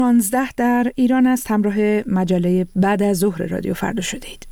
16 در ایران است. همراه مجله بعد از ظهر رادیو فردا شدید.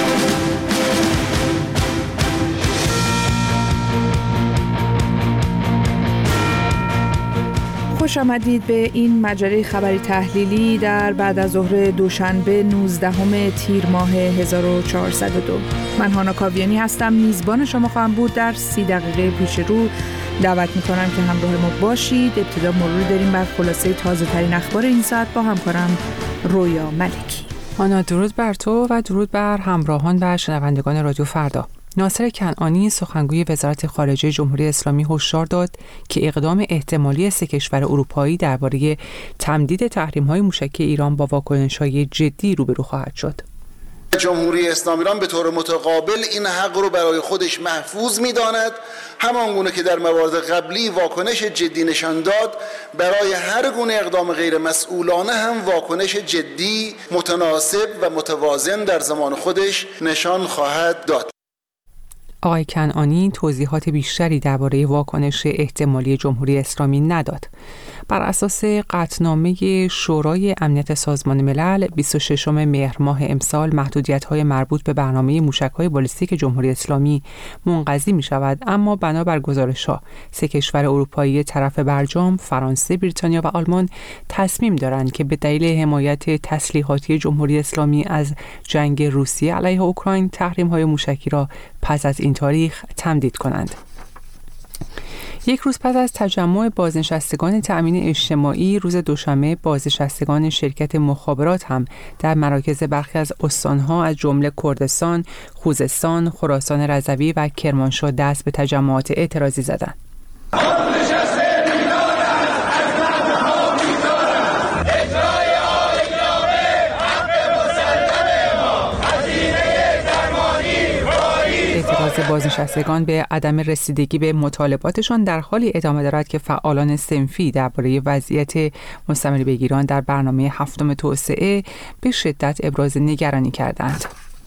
خوش آمدید به این مجله خبری تحلیلی در بعد از ظهر دوشنبه 19 تیر ماه 1402. من هانا کاویانی هستم، میزبان شما خواهم بود. در 30 دقیقه پیش رو دعوت میکنم که همراه ما باشید. ابتدا مرور داریم بر خلاصه تازه ترین اخبار این ساعت با همکارم رویا ملکی. هانا، درود بر تو و درود بر همراهان و شنوندگان رادیو فردا. ناصر کنعانی سخنگوی وزارت خارجه جمهوری اسلامی هشدار داد که اقدام احتمالی 3 کشور اروپایی درباره تمدید تحریم‌های موشکی ایران با واکنش‌های جدی روبرو خواهد شد. جمهوری اسلامی ایران به طور متقابل این حق رو برای خودش محفوظ می‌داند، همانگونه که در موارد قبلی واکنش جدی نشان داد، برای هر گونه اقدام غیر مسئولانه هم واکنش جدی، متناسب و متوازن در زمان خودش نشان خواهد داد. آقای کنعانی توضیحات بیشتری درباره واکنش احتمالی جمهوری اسلامی نداد. بر اساس قطعنامه شورای امنیت سازمان ملل 26 مهر ماه امسال محدودیت‌های مربوط به برنامه موشک‌های بالستیک جمهوری اسلامی منقضی می‌شود، اما بنابر گزارش‌ها 3 کشور اروپایی طرف برجام، فرانسه، بریتانیا و آلمان تصمیم دارند که به دلیل حمایت تسلیحاتی جمهوری اسلامی از جنگ روسیه علیه اوکراین تحریم‌های موشکی را پس از این تاریخ تمدید کنند. یک روز پس از تجمع بازنشستگان تأمین اجتماعی روز دوشنبه، بازنشستگان شرکت مخابرات هم در مراکز برخی از استانها از جمله کردستان، خوزستان، خراسان رضوی و کرمانشاه دست به تجمعات اعتراضی زدند. بازنشستگان به عدم رسیدگی به مطالباتشان در حالی ادامه دارد که فعالان صنفی درباره وضعیت مستمر بگیران در برنامه 7 توسعه به شدت ابراز نگرانی کردند.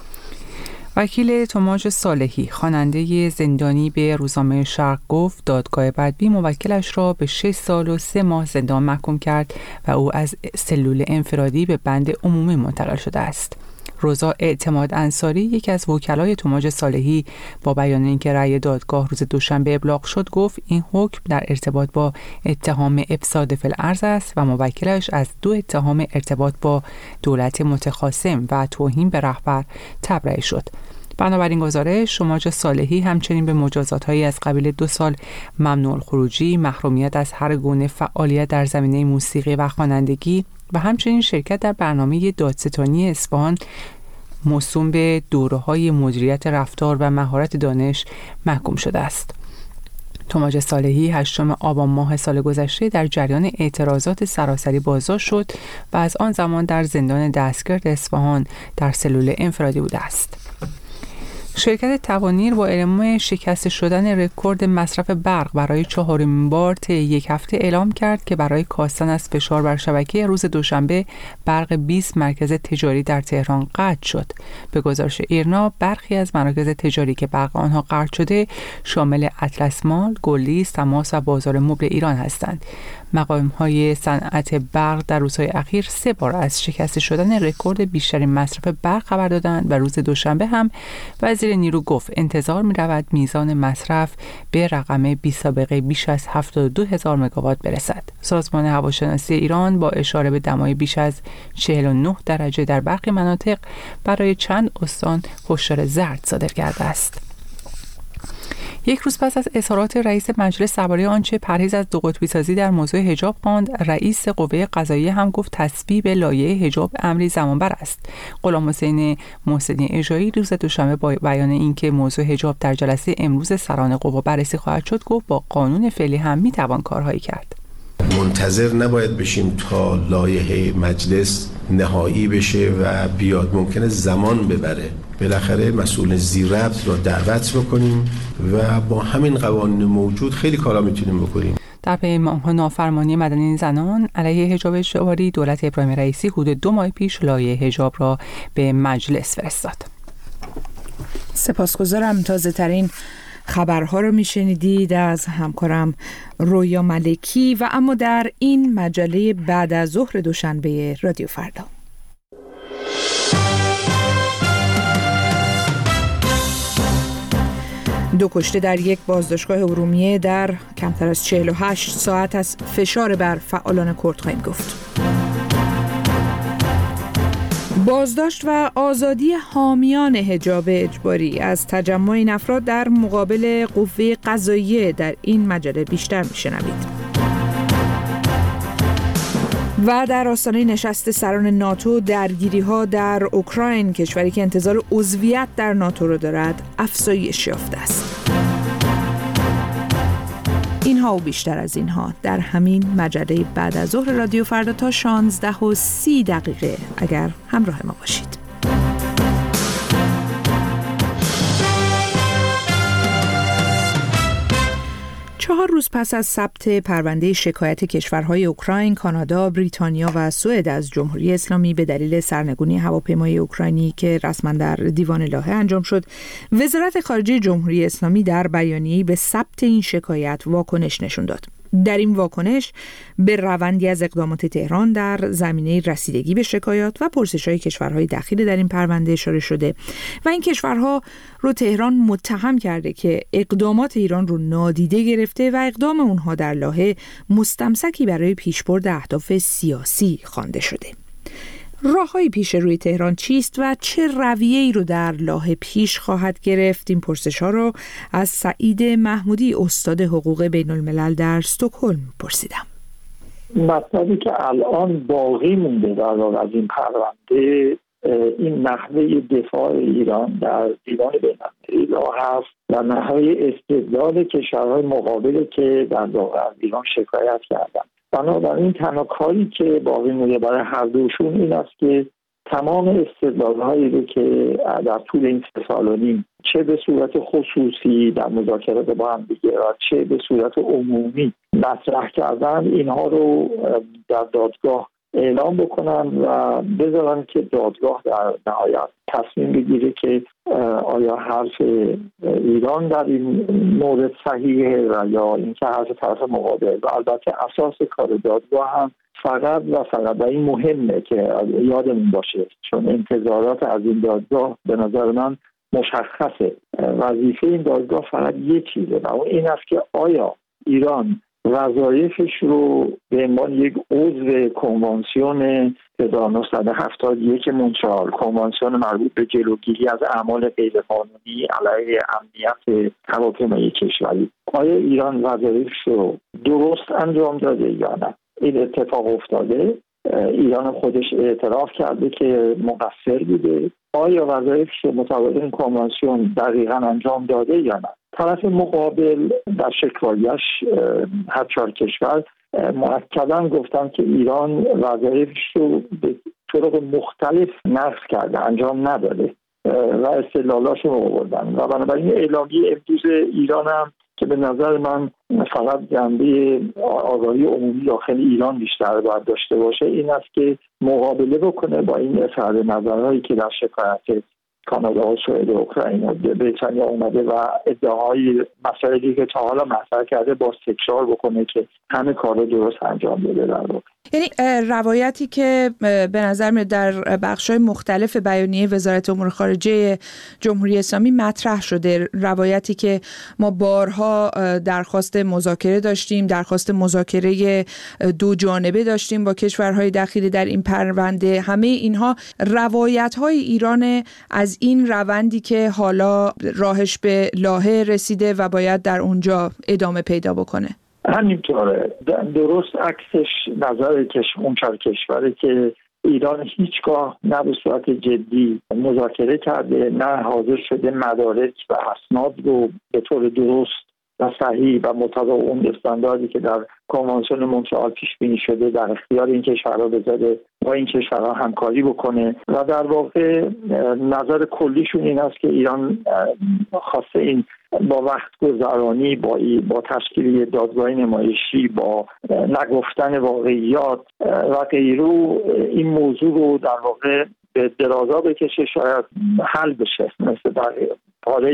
وکیل توماج صالحی، خواننده زندانی به روزنامه شرق گفت دادگاه بدبی موکلش را به 6 سال و 3 ماه زندان محکوم کرد و او از سلول انفرادی به بند عمومی منتقل شده است. روزا اعتماد انصاری، یکی از وکلای توماج صالحی، با بیان اینکه رأی دادگاه روز دوشنبه ابلاغ شد گفت این حکم در ارتباط با اتهام افساد فی الارض است و موکلش از 2 اتهام ارتباط با دولت متخاصم و توهین به رهبر تبرئه شد. بنابراین گزارش توماج صالحی همچنین به مجازات‌هایی از قبیل 2 سال ممنوع الخروجی، محرومیت از هر گونه فعالیت در زمینه موسیقی و خوانندگی و همچنین شرکت در برنامه دادستانی اصفهان موسوم به دوره‌های مدیریت رفتار و مهارت دانش محکوم شده است. توماج صالحی 8 آبان ماه سال گذشته در جریان اعتراضات سراسری بازداشت شد و از آن زمان در زندان دستگرد اصفهان در سلول انفرادی بوده است. شرکت توانیر با اعلام شکست شدن رکورد مصرف برق برای 4مین بار طی یک هفته اعلام کرد که برای کاستن از فشار بر شبکه روز دوشنبه برق 20 مرکز تجاری در تهران قطع شد. به گزارش ایرنا برخی از مراکز تجاری که برق آنها قطع شده شامل اطلس مال، گلدیز، تماس و بازار مبل ایران هستند. مقام‌های صنعت برق در روزهای اخیر 3 بار از شکست شدن رکورد بیشترین مصرف برق خبر دادند و روز دوشنبه هم وزیر نیرو گفت انتظار می‌رود میزان مصرف به رقم بی‌سابقه بیش از 72,000 مگاوات برسد. سازمان هواشناسی ایران با اشاره به دمای بیش از 49 درجه در برخی مناطق برای چند استان هشدار زرد صادر کرده است. یک روز پس از اظهارات رئیس مجلس درباره آنچه پرهیز از 2 قطبی سازی در موضوع حجاب خواند، رئیس قوه قضاییه هم گفت تصویب لایحه حجاب امری زمانبر است. غلام حسین محسنی اژه‌ای روز دوشنبه با بیان اینکه موضوع حجاب در جلسه امروز سران قوا بررسی خواهد شد گفت با قانون فعلی هم میتوان کارهایی کرد. منتظر نباید بشیم تا لایحه مجلس نهایی بشه و بیاد، ممکنه زمان ببره. بالاخره مسئول زیرربط را دعوت بکنیم و با همین قوانین موجود خیلی کارا میتونیم بکنیم. در پیمان‌ها نافرمانی مدنی زنان علیه حجاب اجباری، دولت ابراهیم رئیسی حدود 2 ماه پیش لایحه حجاب را به مجلس فرستاد. سپاسگزارم. تازه ترین خبرها رو میشنیدید از همکارم رویا ملکی و اما در این مجله بعد از ظهر دوشنبه رادیو فردا. دو کشته در یک بازداشتگاه ارومیه در کمتر از 48 ساعت از فشار بر فعالان کرد خواهیم گفت. بازداشت و آزادی حامیان حجاب اجباری از تجمع این افراد در مقابل قوه قضاییه در این مجله بیشتر میشنوید. و در آستانه نشست سران ناتو درگیری‌ها در اوکراین، کشوری که انتظار عضویت در ناتو را دارد، افزایش یافته است. اینها و بیشتر از اینها در همین مجله بعد از ظهر رادیو فردا تا 16:30 اگر همراه ما باشید. 4 روز پس از ثبت پرونده شکایت کشورهای اوکراین، کانادا، بریتانیا و سوئد از جمهوری اسلامی به دلیل سرنگونی هواپیمای اوکراینی که رسما در دیوان لاهه انجام شد، وزارت خارجه جمهوری اسلامی در بیانیه‌ای به ثبت این شکایت واکنش نشون داد. در این واکنش به روندی از اقدامات تهران در زمینه رسیدگی به شکایات و پرسش‌های کشورهای دخیل در این پرونده اشاره شده و این کشورها رو تهران متهم کرده که اقدامات ایران رو نادیده گرفته و اقدام اونها در لاهه مستمسکی برای پیشبرد اهداف سیاسی خوانده شده. راه‌های پیش روی تهران چیست و چه رویه‌ای رو در لاهه پیش خواهد گرفت؟ این پرسش‌ها رو از سعید محمودی، استاد حقوق بین الملل در استکهلم پرسیدم. مطلبی که الان باقی مونده در واقع از این پرونده این نحوه دفاع ایران در دیوان بین‌المللی لاهه است و نحوه استدلال کشورهای مقابل که در واقع از ایران شکایت کردند. بنابراین تنها کاری که باقی مونده برای هر دوشون این است که تمام استدلال‌هایی رو که در طول این 3 سال و نیم چه به صورت خصوصی در مذاکرات با هم دیگه و چه به صورت عمومی مطرح کردن، اینها رو در دادگاه اعلام بکنن و بذارن که دادگاه در نهایت تصمیم بگیره که آیا حرف ایران در این مورد صحیحه و یا اینکه حرف طرف مقابل. و البته اساس کار دادگاه هم فقط و این مهمه که یادمون باشه، چون انتظارات از این دادگاه به نظر من مشخصه. وظیفه این دادگاه فقط یک چیزه و اون این است که آیا ایران وظایفش رو به عنوان یک عضو کنوانسیون 1971 مونترال، کنوانسیون مربوط به جلوگیری از اعمال غیرقانونی علیه امنیت هواپیمایی کشوری، آیا ایران وظایفش رو درست انجام داده یا نه؟ این اتفاق افتاده، ایران خودش اعتراف کرده که مقصر بوده. آیا وظایفش رو مطابق این کنوانسیون دقیقاً انجام داده یا نه؟ طرف مقابل در شکایش هر 4 کشور مؤکداً گفتن که ایران وظایفش رو به طرق مختلف نقض کرده، انجام نداده و استدلالاشون رو آوردن. و بنابراین اعلامیه امروز ایران هم که به نظر من فقط جنبه آگاهی عمومی داخل ایران بیشتر باید داشته باشه، این است که مقابله بکنه با این اظهار نظرهایی که در شکایت کانادا و سوئد و اوکراین و بریتانیا اومده و ادعاهای مسائلی که تا حالا مطرح کرده باز تکرار بکنه که همه کارو درست انجام بده. در واقع یعنی روایتی که به نظر میاد در بخش‌های مختلف بیانیه وزارت امور خارجه جمهوری اسلامی مطرح شده، روایتی که ما بارها درخواست مذاکره داشتیم، درخواست مذاکره 2 جانبه داشتیم با کشورهای دخیل در این پرونده، همه اینها روایت‌های ایران از این روندی که حالا راهش به لاهه رسیده و باید در اونجا ادامه پیدا بکنه. همینطوره، درست عکسش نظر اون 4 کشوره که ایران هیچگاه نه به صورت جدی مذاکره کرده، نه حاضر شده مدارک و اسناد رو به طور درست و صحیح و مطابق اون استانداردی که در کنوانسیون مونترال پیش بینی شده در اختیار این کشورها بذاره، با این کشورها همکاری بکنه. و در واقع نظر کلیشون این است که ایران خواسته این با وقت گذرانی، با تشکیل دادگاه نمایشی، با نگفتن واقعیات و غیره این موضوع رو در واقع به درازا بکشه، شاید حل بشه. مثل در پاره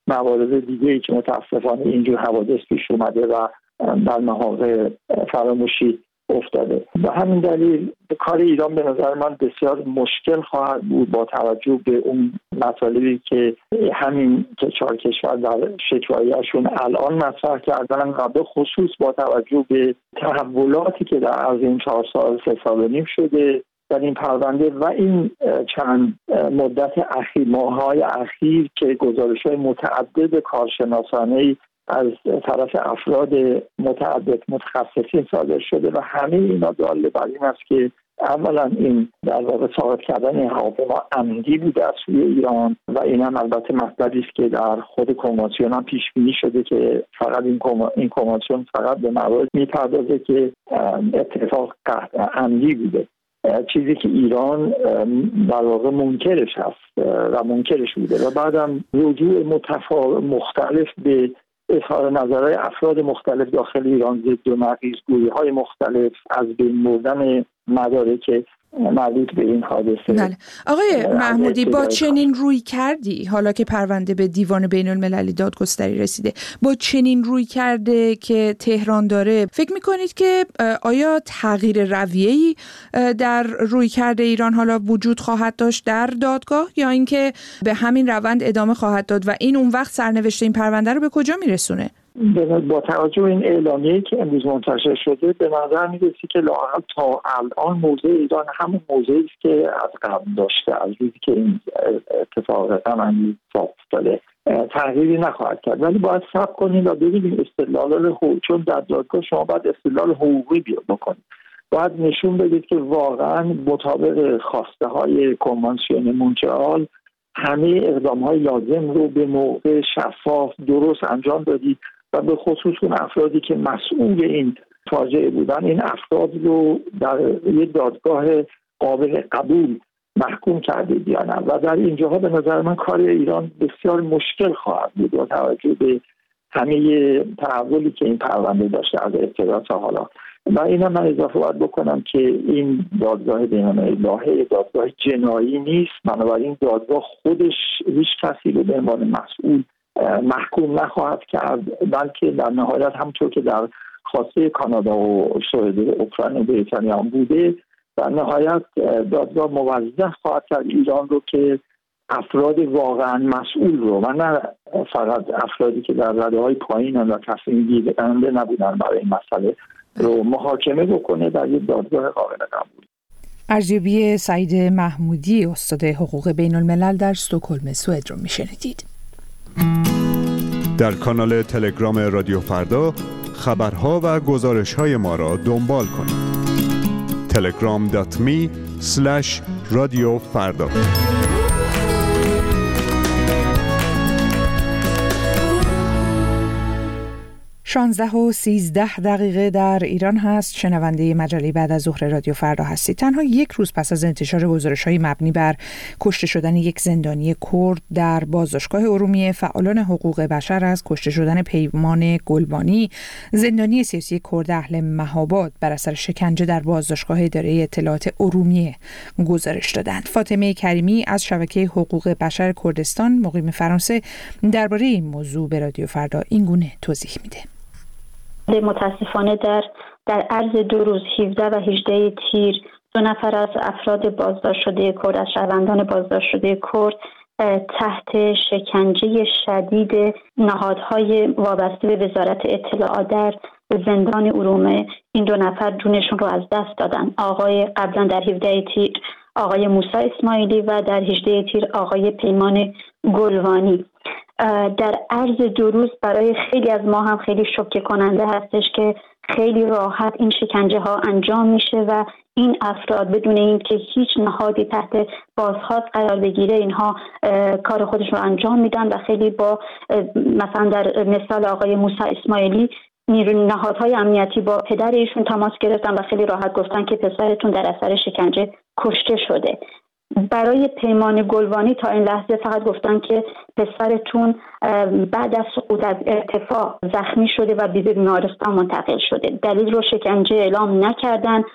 موارد دیگه‌ای که متاسفانه اینجور حوادث پیش اومده و در مواقع فراموشی افتاده. به همین دلیل کار ایران به نظر من بسیار مشکل خواهد بود با توجه به اون مطالبی که همین که 4 کشور در شکایه‌شون الان مطرح کردن و به خصوص با توجه به تحولاتی که در عرض این 4 سال 3 سال و نیم شده در این پرونده و این چند مدت اخیر، ماه‌های اخیر که گزارش‌های متعدد کارشناسانه‌ای از طرف افراد متعدد متخصصین صادر شده و همه اینا دال بر این است که اولا این در واقع ساقط کردن این هواپیما عمدی بوده از سوی ایران و این هم البته مطلبی است که در خود کنوانسیون هم پیش بینی شده که فقط این کنوانسیون فقط به موارد میپردازه که اتفاق عمدی بوده، چیزی که ایران در واقع منکرش هست و منکرش بوده و بعدم رجوع مختلف به اظهار نظرهای افراد مختلف داخل ایران ضد و نقیض‌گویی‌های مختلف از بین بردن مدارک مربوط به این حادثه. بله. آقای محمودی، با چنین روی کردی حالا که پرونده به دیوان بین المللی دادگستری رسیده، با چنین روی کرده که تهران داره، فکر میکنید که آیا تغییر رویه‌ای در روی کرده ایران حالا وجود خواهد داشت در دادگاه یا اینکه به همین روند ادامه خواهد داد و این اون وقت سرنوشت این پرونده رو به کجا میرسونه؟ با توجه به این اعلامیه‌ای که امروز منتشر شده به نظر می‌رسه که لااقل تا الان موضع ایران همون موضعی است که از قبل داشته، از روزی که این اتفاق غم‌انگیز افتاده تغییری نخواهد کرد، ولی باید صبر کنیم و ببینیم استدلال حقوقی، چون در دادگاه شما باید استدلال حقوقی بکنید، باید نشون بدید که واقعا مطابق خواسته‌های کنوانسیون مونترال همه اقدام‌های لازم رو به موقع شفاف درست انجام دادید و به خصوص اون افرادی که مسئول این فاجعه بودن این افراد رو در یک دادگاه قابل قبول محکوم کردید یا نه. و در اینجاها به نظر من کار ایران بسیار مشکل خواهد بود با توجه به همه تحولی که این پرونده داشته از ابتدا تا حالا. و اینا من اضافه باید بکنم که این دادگاه بین‌المللی دادگاه جنایی نیست، بنابراین دادگاه خودش هیچ کسی رو به عنوان مسئول محکوم نخواهد کرد، بلکه در نهایت همونطور که در خواسته کانادا و سوئد و اوکراین و بریتانیا هم بوده، در نهایت دادگاه موظف خواهد کرد ایران رو که افراد واقعا مسئول رو و نه فقط افرادی که در رده‌های پایین و تصمیم گیرنده نبودن برای این مسئله رو محاکمه بکنه در یک دادگاه قابل قبول. ارزیابی سعید محمودی، استاد حقوق بین الملل در استکهلم، سوئد رو میشنیدید. در کانال تلگرام رادیو فردا خبرها و گزارش‌های ما را دنبال کنید. telegram.me/radiofarda 16:13 در ایران هست. شنونده مجله بعد از ظهر رادیو فردا هستید. تنها یک روز پس از انتشار گزارش‌های مبنی بر کشته شدن یک زندانی کرد در بازداشتگاه ارومیه، فعالان حقوق بشر از کشته شدن پیمان گلبانی، زندانی سیاسی کرد اهل مهاباد، بر اثر شکنجه در بازداشتگاه اداره اطلاعات ارومیه گزارش دادند. فاطمه کریمی از شبکه حقوق بشر کردستان مقیم فرانسه درباره این موضوع به رادیو فردا این گونه توضیح میده. متاسفانه در عرض 2 روز 17 و 18 تیر 2 نفر از افراد بازداشت شده کرد، از شهروندان بازداشت شده کرد تحت شکنجه شدید نهادهای وابسته به وزارت اطلاعات در زندان ارومیه این 2 نفر جونشون رو از دست دادن. قبلا در 17 تیر آقای موسی اسماعیلی و در 18 تیر آقای پیمان گلوانی. در عرض 2 روز برای خیلی از ما هم خیلی شوکه کننده هستش که خیلی راحت این شکنجه ها انجام میشه و این افراد بدون اینکه هیچ نهادی تحت بازخواست قرار بگیره اینها کار خودشون رو انجام میدن و خیلی با مثلا در مثال آقای موسی اسماعیلی نهادهای امنیتی با پدر ایشون تماس گرفتن و خیلی راحت گفتن که پسرتون در اثر شکنجه کشته شده. برای پیمان گلوانی تا این لحظه فقط گفتن که پسرتون بعد از سقوط از ارتفاع زخمی شده و به بیمارستان منتقل شده. دلیل رو شکنجه اعلام نکردن.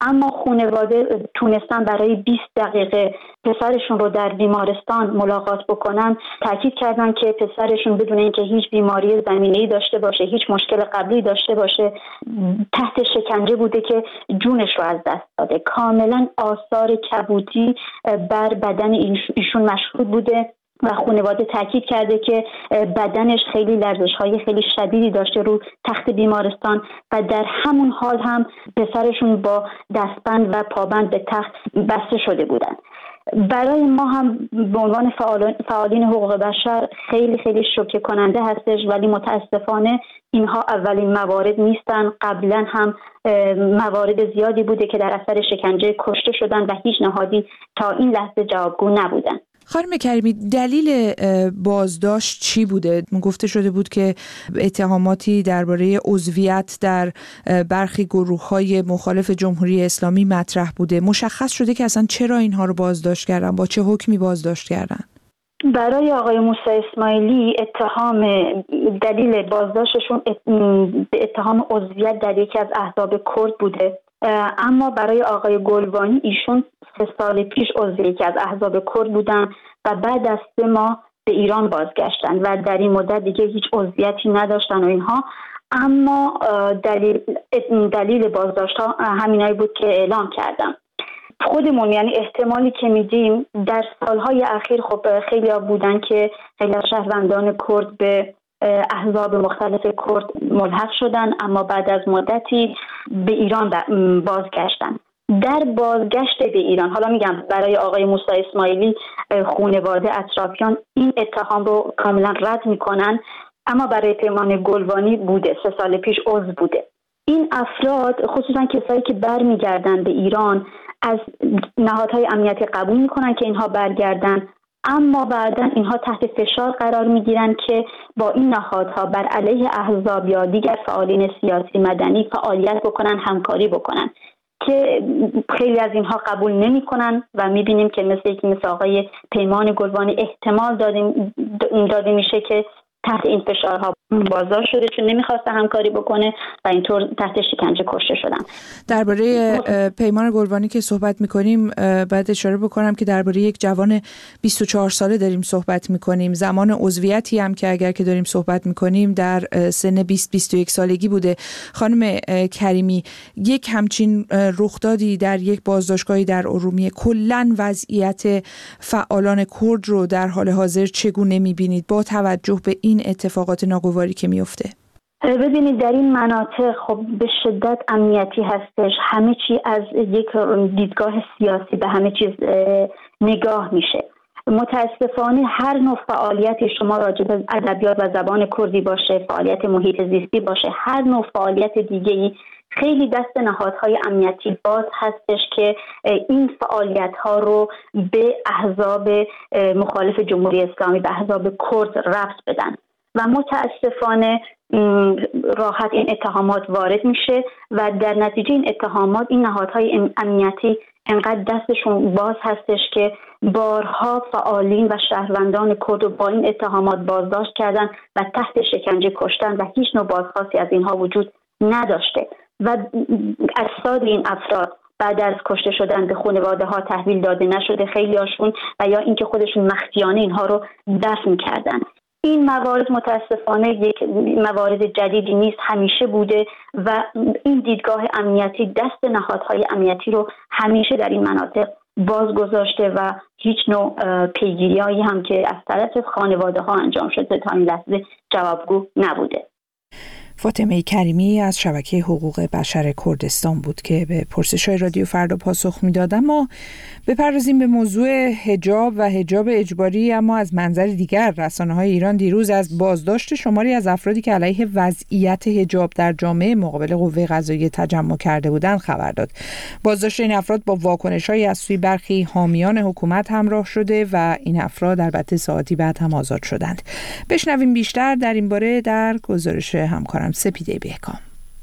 اما خانواده تونستن برای 20 دقیقه پسرشون رو در بیمارستان ملاقات بکنن. تاکید کردن که پسرشون بدون اینکه هیچ بیماری زمینه‌ای داشته باشه، هیچ مشکل قبلی داشته باشه، تحت شکنجه بوده که جونش رو از دست داده. کاملا آثار کبودی بر بدن ایشون مشهود بوده و خانواده تاکید کرده که بدنش خیلی لرزش‌های خیلی شدیدی داشته رو تخت بیمارستان و در همون حال هم پسرشون با دستبند و پابند به تخت بسته شده بودن. برای ما هم به عنوان فعالین حقوق بشر خیلی خیلی شوکه کننده هستش، ولی متاسفانه اینها اولین موارد نیستن. قبلا هم موارد زیادی بوده که در اثر شکنجه کشته شدن و هیچ نهادی تا این لحظه جوابگو نبودن. خانم کریمی، دلیل بازداشت چی بوده؟ گفته شده بود که اتهاماتی درباره عضویت در برخی گروه‌های مخالف جمهوری اسلامی مطرح بوده. مشخص شده که اصلا چرا اینها رو بازداشت کردن؟ با چه حکمی بازداشت کردن؟ برای آقای موسی اسماعیلی دلیل بازداشتشون به اتهام عضویت در یکی از احزاب کرد بوده، اما برای آقای گلوانی ایشون 3 سال پیش عضو یکی از احزاب کرد بودن و بعد از 3 ماه به ایران بازگشتن و در این مدت دیگه هیچ عضویتی نداشتن و اینها. اما دلیل بازداشت ها همینایی بود که اعلام کردم. خودمون یعنی احتمالی که میدیم در سالهای اخیر خب خیلی ها بودن که خیلی شهروندان کرد به احزاب مختلف کرد ملحق شدن، اما بعد از مدتی به ایران بازگشتن. در بازگشت به ایران، حالا میگم برای آقای موسی اسماعیلی خانواده اطرافیان این اتهام رو کاملا رد میکنن، اما برای پیمان گلوانی بوده، 3 سال پیش عضو بوده. این افراد خصوصا کسایی که برمیگردن به ایران از نهادهای امنیتی قبول میکنن که اینها برگردن، اما بعدا اینها تحت فشار قرار میگیرن که با این نهادها بر علیه احزاب یا دیگر فعالین سیاسی مدنی فعالیت بکنن، همکاری بکنن که خیلی از اینها قبول نمیکنن و میبینیم که مثل آقای پیمان گلوانی احتمال داده میشه که تحت این فشارها بازداشت شده چون نمیخواسته همکاری بکنه و اینطور تحت شکنجه کشته شدن. درباره پیمان گلوانی که صحبت میکنیم باید اشاره بکنم که درباره یک جوان 24 ساله داریم صحبت میکنیم. زمان عضویتی هم که اگر که داریم صحبت میکنیم در سن 20-21 سالگی بوده. خانم کریمی، یک همچین رخدادی در یک بازداشتگاهی در ارومیه، کلاً وضعیت فعالان کرد رو در حال حاضر چگونه میبینید با توجه به این اتفاقات ناگواری که میفته؟ ببینید در این مناطق خب به شدت امنیتی هستش، همه چی از یک دیدگاه سیاسی به همه چیز نگاه میشه. متاسفانه هر نوع فعالیتی شما راجع به ادبیات و زبان کردی باشه، فعالیت محیط زیستی باشه، هر نوع فعالیت دیگه‌ای خیلی دست نهادهای امنیتی باز هستش که این فعالیت‌ها رو به احزاب مخالف جمهوری اسلامی، به احزاب کرد ربط بدن و متاسفانه راحت این اتهامات وارد میشه و در نتیجه این اتهامات این نهادهای امنیتی انقدر دستشون باز هستش که بارها فعالین و شهروندان کرد رو با این اتهامات بازداشت کردن و تحت شکنجه کشتن و هیچ نوع بازخواستی از اینها وجود نداشته و اجساد این افراد بعد از کشته شدن به خانواده ها تحویل داده نشده خیلی هاشون و یا اینکه خودشون مخفیانه اینها رو دفن کردن. این موارد متاسفانه یک موارد جدیدی نیست، همیشه بوده و این دیدگاه امنیتی دست نهادهای امنیتی رو همیشه در این مناطق باز گذاشته و هیچ نوع پیگیری‌هایی هم که از طرف خانواده ها انجام شده تا این لحظه جوابگو نبوده. فاطمه کریمی از شبکه حقوق بشر کردستان بود که به پرسش‌های رادیو فردا پاسخ میداد. اما بپردازیم به موضوع حجاب و حجاب اجباری، اما از منظر دیگر. رسانه‌های ایران دیروز از بازداشت شماری از افرادی که علیه وضعیت حجاب در جامعه مقابل قوه قضاییه تجمع کرده بودند خبر داد. بازداشت این افراد با واکنش‌هایی از سوی برخی حامیان حکومت همراه شده و این افراد البته ساعتی بعد هم آزاد شدند. بشنویم بیشتر در این باره در گزارش همکارم سپیده بهکام.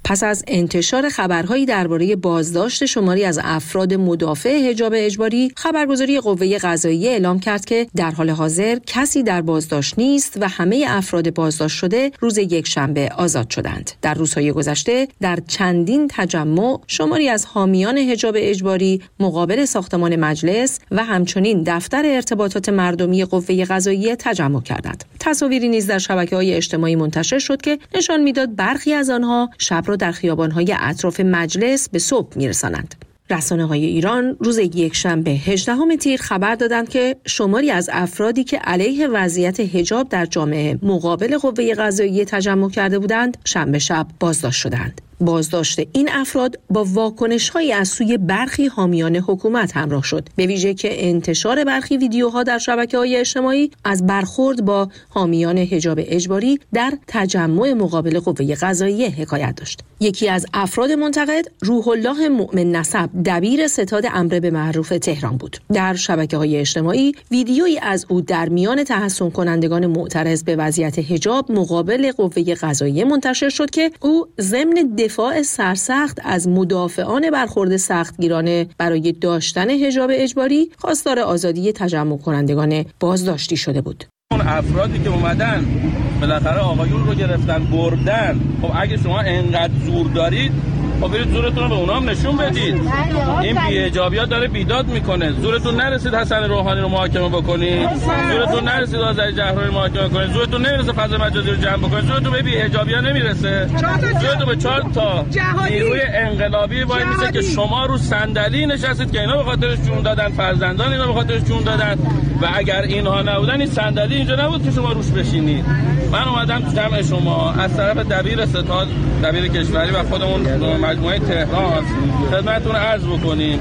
پس از انتشار خبرهایی درباره بازداشت شماری از افراد مدافع حجاب اجباری، خبرگزاری قوه قضاییه اعلام کرد که در حال حاضر کسی در بازداشت نیست و همه افراد بازداشت شده روز یکشنبه آزاد شدند. در روزهای گذشته در چندین تجمع شماری از حامیان حجاب اجباری مقابل ساختمان مجلس و همچنین دفتر ارتباطات مردمی قوه قضاییه تجمع کردند. تصاویری نیز در شبکه‌های اجتماعی منتشر شد که نشان می‌داد برخی از آنها شب را در خیابان‌های اطراف مجلس به صبح می‌رسانند. رسانه‌های ایران روز یکشنبه 18 تیر خبر دادند که شماری از افرادی که علیه وضعیت حجاب در جامعه مقابل قوه قضاییه تجمع کرده بودند، شنبه شب بازداشت شدند. بازداشت این افراد با واکنش‌هایی از سوی برخی حامیان حکومت همراه شد، به ویژه که انتشار برخی ویدیوها در شبکه‌های اجتماعی از برخورد با حامیان حجاب اجباری در تجمع مقابل قوه قضاییه حکایت داشت. یکی از افراد منتقد روح الله مؤمن نسب، دبیر ستاد امر به معروف تهران بود. در شبکه‌های اجتماعی ویدیویی از او در میان تحسن کنندگان معترض به وضعیت حجاب مقابل قوه قضاییه منتشر شد که او ضمن دفاع سرسخت از مدافعان برخورد سختگیرانه برای داشتن حجاب اجباری خواستار آزادی تجمع کنندگان بازداشتی شده بود. اون افرادی که اومدن بالاخره آقایون رو گرفتن بردن، خب اگه شما انقدر زور دارید خب برید زورتون رو به اونها هم نشون بدید. این بی‌حجابی‌ها داره بیداد میکنه. زورتون نرسید حسن روحانی رو محاکمه بکنید، زورتون نرسید آذری جهرمی رو محاکمه کنید، زورتون نمیرسه فضل مجازی رو جمع بکنید، زورتون به بی‌حجابی‌ها نمیرسه، زورتون به 4 تا نیروی انقلابی وای میسه که شما رو صندلی نشستید که اینا به خاطرش جون دادن، فرزندان اینا به خاطرش جون دادن و اگر اینها نبودن این صندلی اینجا نبود که شما روش بشینید. من اومدم تو جمع شما از طرف دبیر ستاد، دبیر کشوری و خودمون مجموعه تهران خدمتتون عرض بکنیم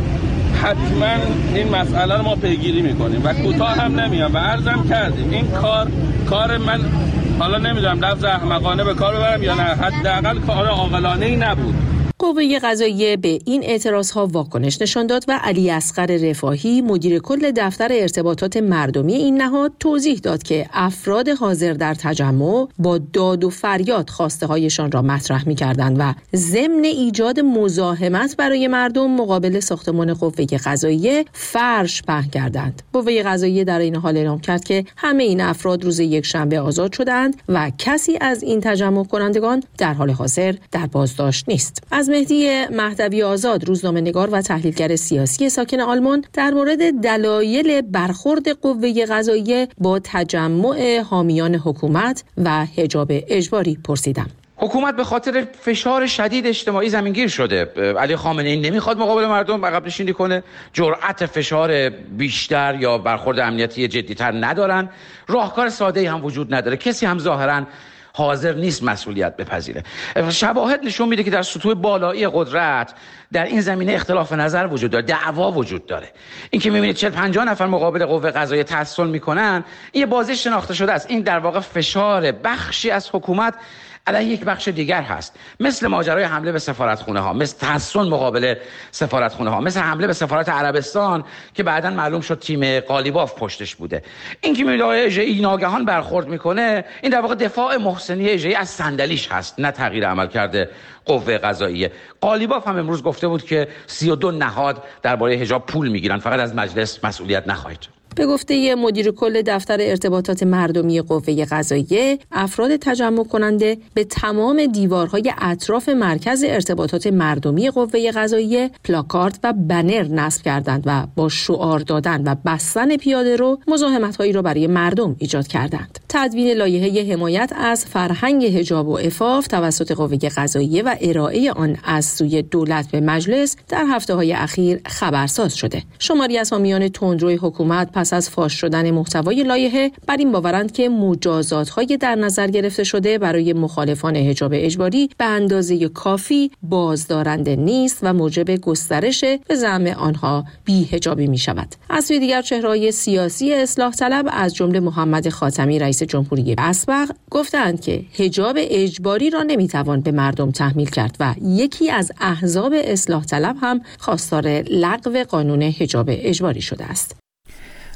حتما این مسئله رو ما پیگیری میکنیم و کوتاه هم نمیام و عرضم کردیم این کار من حالا نمیدونم لفظ احمقانه به کار ببرم یا نه، حداقل کار عاقلانه‌ای نبود. قوه قضاییه به این اعتراضها واکنش نشان داد و علی اصغر رفاهی مدیر کل دفتر ارتباطات مردمی این نهاد توضیح داد که افراد حاضر در تجمع با داد و فریاد خواسته هایشان را مطرح می‌کردند و ضمن ایجاد مزاحمت برای مردم مقابل ساختمان قوه قضاییه فرش پهن کردند. قوه قضاییه در این حال اعلام کرد که همه این افراد روز یکشنبه آزاد شدند و کسی از این تجمع کنندگان در حال حاضر در بازداشت نیست. از مهدی مهدوی آزاد، روزنامه‌نگار و تحلیلگر سیاسی ساکن آلمان، در مورد دلایل برخورد قوه قضاییه با تجمع حامیان حکومت و حجاب اجباری پرسیدم. حکومت به خاطر فشار شدید اجتماعی زمینگیر شده. علی خامنه‌ای نمیخواد مقابل مردم عقب نشینی کنه، جرأت فشار بیشتر یا برخورد امنیتی جدی‌تر ندارن، راهکار ساده‌ای هم وجود نداره، کسی هم ظاهراً حاضر نیست مسئولیت بپذیره. شواهد نشون میده که در سطوح بالایی قدرت در این زمینه اختلاف نظر وجود داره، دعوا وجود داره. این که میبینید 40-50 نفر مقابل قوه قضاییه تحصل میکنن، این بازی شناخته شده است. این در واقع فشار بخشی از حکومت علیه یک بخش دیگر هست، مثل ماجرای حمله به سفارتخونه ها، مثل تحصن مقابل سفارتخونه ها، مثل حمله به سفارت عربستان که بعداً معلوم شد تیم قالیباف پشتش بوده. این که میگه اژه‌ای ناگهان برخورد میکنه، این در واقع دفاع محسنی اژه‌ای از صندلیش هست، نه تغییر عملکرد قوه قضاییه. قالیباف هم امروز گفته بود که 32 نهاد درباره حجاب پول میگیرن، فقط از مجلس مسئولیت نخواهید. به گفته مدیر کل دفتر ارتباطات مردمی قوه قضاییه، افراد تجمع کننده به تمام دیوارهای اطراف مرکز ارتباطات مردمی قوه قضاییه پلاکارد و بنر نصب کردند و با شعار دادن و بستن پیاده رو مزاحمت‌هایی را برای مردم ایجاد کردند. تدوین لایحه حمایت از فرهنگ حجاب و عفاف توسط قوه قضاییه و ارائه آن از سوی دولت به مجلس در هفته‌های اخیر خبرساز شده. شماری از حامیان تندروی حکومت پس از فاش شدن محتوای لایحه بر این باورند که مجازات‌های در نظر گرفته شده برای مخالفان حجاب اجباری به اندازه کافی بازدارنده نیست و موجب گسترش به زعم آنها بی‌حجابی می‌شود. از سوی دیگر چهره‌های سیاسی اصلاح طلب از جمله محمد خاتمی رئیس جمهوری اسبق گفتند که حجاب اجباری را نمی‌توان به مردم تحمیل کرد و یکی از احزاب اصلاح طلب هم خواستار لغو قانون حجاب اجباری شده است.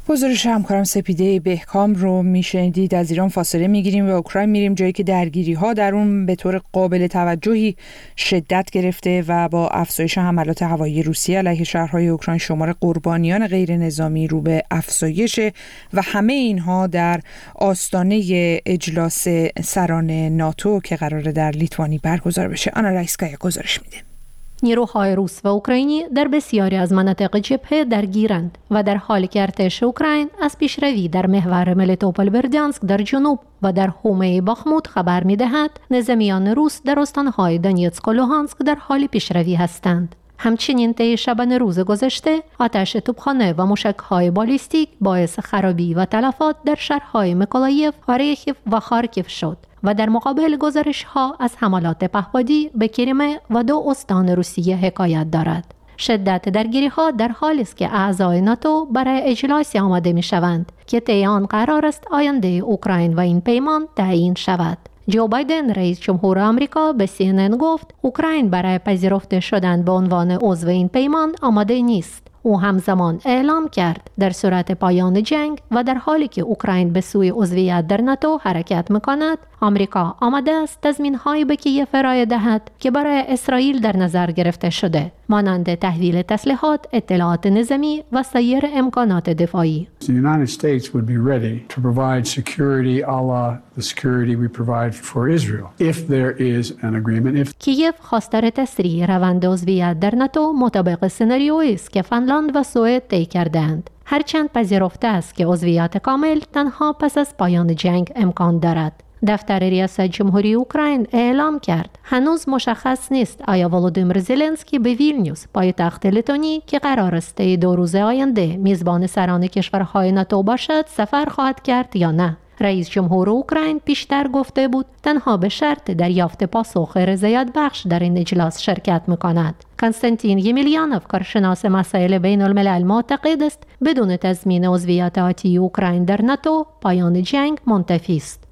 گزارش همکارم سپیده بهکام رو میشنیدید. از ایران فاصله میگیریم و اوکراین میریم، جایی که درگیری ها در اون به طور قابل توجهی شدت گرفته و با افزایش حملات هوایی روسیه علیه شهرهای اوکراین شمار قربانیان غیر نظامی رو به افزایش و همه اینها در آستانه اجلاس سران ناتو که قراره در لیتوانی برگزار بشه. آنا رایسکایا گزارش میده. نیروهای روس و اوکراینی در بسیاری از مناطق جبهه درگیرند و در حالی که ارتش اوکراین از پیشروی در محور ملیتوپول بردیانسک در جنوب و در حومه باخموت خبر می‌دهد، نظامیان روس در استان‌های دونیتسک و لوهانسک در حال پیشروی هستند. همچنین طی شبانه روز گذشته آتش توپخانه و موشک‌های بالیستیک باعث خرابی و تلفات در شهرهای میکولایف، آریخیف و خارکیف شد و در مقابل گزارش‌ها از حملات پهپادی به کریمه و 2 استان روسیه حکایت دارد. شدت درگیری‌ها در حالی است که اعضای ناتو برای اجلاسی آماده می‌شوند که طی آن قرار است آینده اوکراین و این پیمان تعیین شود. جو بایدن رئیس جمهور آمریکا به CNN گفت اوکراین برای پذیرفته شدن به عنوان عضو این پیمان آماده نیست. او همزمان اعلام کرد در صورت پایان جنگ و در حالی که اوکراین به سوی عضویت در ناتو حرکت می‌کند، آمریکا آماده است تضمین‌هایی به کیف ارائه دهد که برای اسرائیل در نظر گرفته شده، مانند تحویل تسلیحات، اطلاعات نظامی و سایر امکانات دفاعی. The United States would be ready to provide security a la the security we provide for Israel if there is an agreement. کیف خواستار تسریع روند عضویت در ناتو مطابق سناریویی است که فنلاند و سوئد طی کردند. هرچند پذیرفته است که عضویت کامل تنها پس از پایان جنگ امکان دارد. دفتر ریاست جمهوری اوکراین اعلام کرد هنوز مشخص نیست آیا ولودیمیر زلنسکی به ویلنیوس پایتخت لتونی که قرار است طی 2 روز آینده میزبان سران کشورهای ناتو باشد سفر خواهد کرد یا نه. رئیس جمهور اوکراین پیشتر گفته بود تنها به شرط دریافت پاسخ رضایت بخش در این اجلاس شرکت می‌کند. کنستانتین یمیلیانوف کارشناس مسائل بین الملل معتقد است بدون تضمین عضویت آتی اوکراین در ناتو پایان جنگ منتفی است.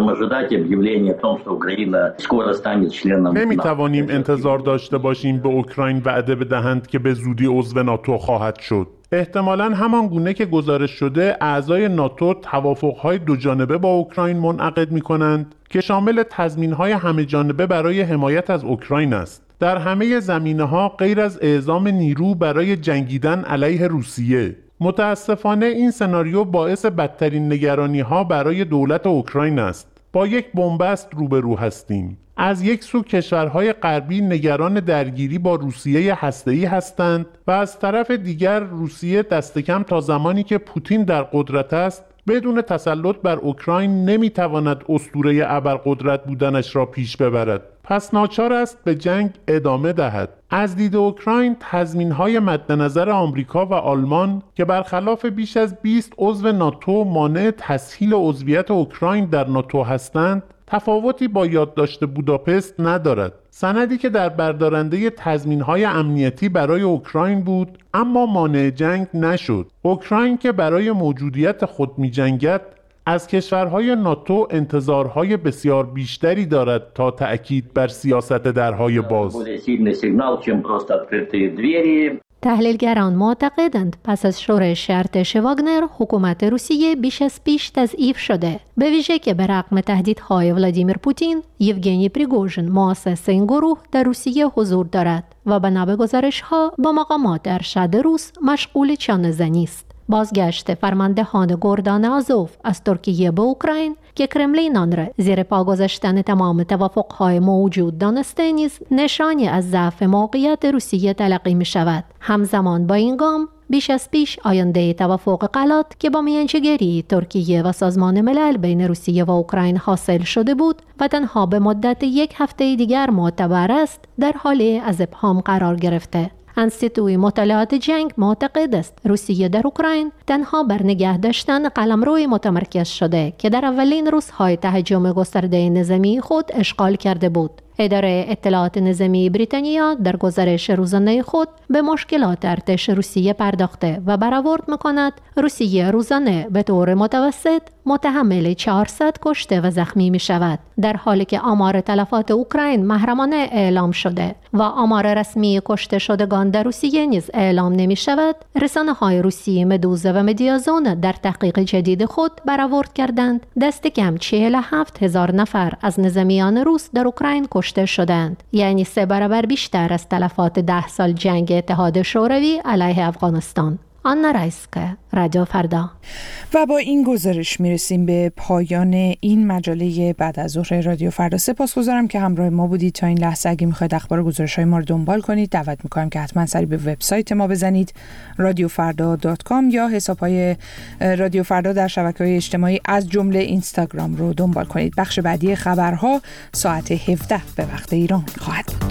نمی‌توانیم انتظار داشته باشیم به اوکراین وعده بدهند که به زودی عضو ناتو خواهد شد. احتمالاً همان گونه که گزارش شده اعضای ناتو توافق‌های 2 جانبه با اوکراین منعقد می‌کنند که شامل تضمین‌های همه جانبه برای حمایت از اوکراین است در همه زمینه‌ها غیر از اعزام نیرو برای جنگیدن علیه روسیه. متاسفانه این سناریو باعث بدترین نگرانی‌ها برای دولت اوکراین است. با یک بنبست روبرو هستیم. از یک سو کشورهای غربی نگران درگیری با روسیه هسته‌ای هستند و از طرف دیگر روسیه دست کم تا زمانی که پوتین در قدرت است بدون تسلط بر اوکراین نمیتواند اسطوره ابرقدرت بودنش را پیش ببرد. پس ناچار است به جنگ ادامه دهد. از دید اوکراین تضمین‌های مد نظر آمریکا و آلمان که برخلاف بیش از 20 عضو ناتو مانع تسهیل عضویت اوکراین در ناتو هستند تفاوتی با یادداشت بوداپست ندارد. سندی که در بردارنده تضمین‌های امنیتی برای اوکراین بود اما مانع جنگ نشد. اوکراین که برای موجودیت خود می‌جنگد از کشورهای ناتو انتظارهای بسیار بیشتری دارد تا تأکید بر سیاست درهای باز. تحلیلگران معتقدند پس از شورش ارتش واگنر حکومت روسیه بیش از پیش تضعیف شده، به ویژه که به رغم تهدیدهای ولادیمیر پوتین، یوگنی پریگوژن مؤسس این گروه در روسیه حضور دارد و بنا به گزارش‌ها با مقامات ارشد روس مشغول چانه‌زنی است. بازگشت فرماندهان گردان آزوف از ترکیه به اوکراین که کرملین آن را زیر پا گذاشتن تمام توافق‌های موجود دانسته نیز نشانی از ضعف موقعیت روسیه تلقی می شود. همزمان با این گام بیش از پیش آینده توافق غلات که با میانجیگری ترکیه و سازمان ملل بین روسیه و اوکراین حاصل شده بود و تنها به مدت 1 هفته دیگر معتبر است در حال از ابهام قرار گرفته. انستیتوی مطالعات جنگ معتقد است روسیه در اوکراین تنها بر نگه داشتن قلمروی متمرکز شده که در اولین روزهای تهاجم گسترده نظامی خود اشغال کرده بود. اداره اطلاعات نظامی بریتانیا در گزارش روزانه خود به مشکلات ارتش روسیه پرداخته و برآورد می‌کند روسیه روزانه به طور متوسط متحمل 400 کشته و زخمی می شود، در حالی که آمار تلفات اوکراین محرمانه اعلام شده و آمار رسمی کشته شدگان در روسیه نیز اعلام نمی شود. رسانه‌های روسیه مدوزا و مدیازون در تحقیق جدید خود برآورد کردند دست کم 47,000 نفر از نظامیان روس در اوکراین کشته شدند، یعنی 3 برابر بیشتر از تلفات 10 سال جنگ اتحاد شوروی علیه افغانستان. آنا رایسکه، رادیو فردا. و با این گزارش میرسیم به پایان این مجله بعد از ظهر رادیو فردا. سپاسگزارم که همراه ما بودید تا این لحظه. اگه میخواید اخبار و گزارش‌های ما رو دنبال کنید، دعوت میکنم که حتما سری به وبسایت ما بزنید radiofarda.com یا حساب‌های رادیو فردا در شبکه‌های اجتماعی از جمله اینستاگرام رو دنبال کنید. بخش بعدی خبرها ساعت 17 به وقت ایران خواهد بود.